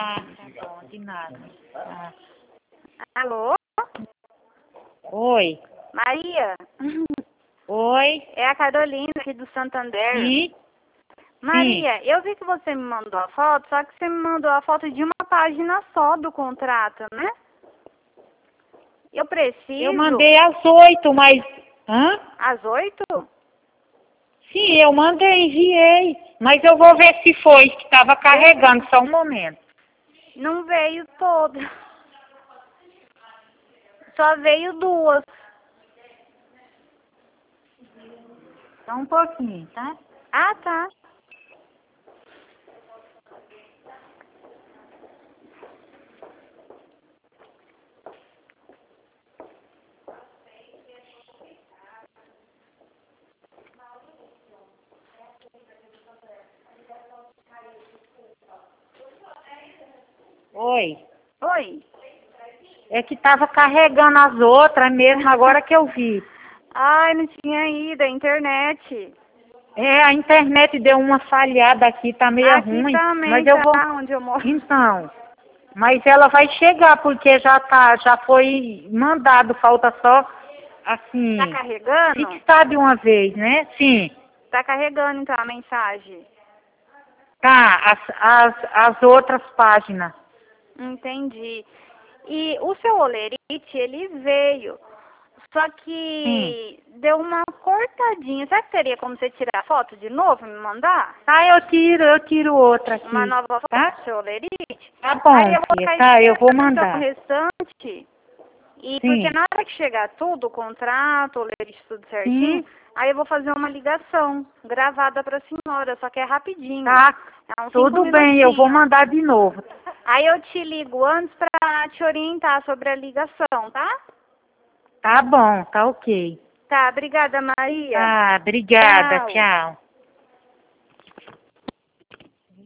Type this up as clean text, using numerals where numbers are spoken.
Tá bom, de nada. Tá. Alô? Oi. Maria? Oi. É a Carolina aqui do Santander. Sim. Maria, eu vi que você me mandou a foto, só que você me mandou a foto de uma página só do contrato, né? Eu preciso... Eu mandei às 8, mas... Hã? Às 8? Sim, eu mandei, enviei. Mas eu vou ver se foi, que estava carregando, só um momento. Não veio todo. Só veio 2. Só um pouquinho, tá? Ah, tá. Oi. Oi. É que estava carregando as outras mesmo, agora que eu vi. Ai, não tinha ido, a internet. É, a internet deu uma falhada aqui, tá meio Aqui ruim. também Mas eu vou... tá onde eu moro. Então, mas ela vai chegar, porque já foi mandado, falta só, assim, Tá carregando? fixar de uma vez, né? Sim. Tá carregando então a mensagem. Tá, as outras páginas. Entendi. E o seu olerite, ele veio. Só Sim. que deu uma cortadinha. Será que teria como você tirar a foto de novo e me mandar? Tá, eu tiro outra Uma aqui, nova foto tá? do seu olerite? Tá bom, Aí eu vou filha, ficar tá, eu vou esperando então o mandar. restante. E porque Sim, na hora que chegar tudo, o contrato, o olerite, tudo certinho, sim, aí eu vou fazer uma ligação gravada pra senhora, só que é rapidinho. tá, É uns 5 tudo bem, eu vou minutinhos. mandar de novo. Aí eu te ligo antes pra te orientar sobre a ligação, tá? Tá bom, tá ok. Tá, obrigada, Maria. Tá, obrigada, Tchau. tchau.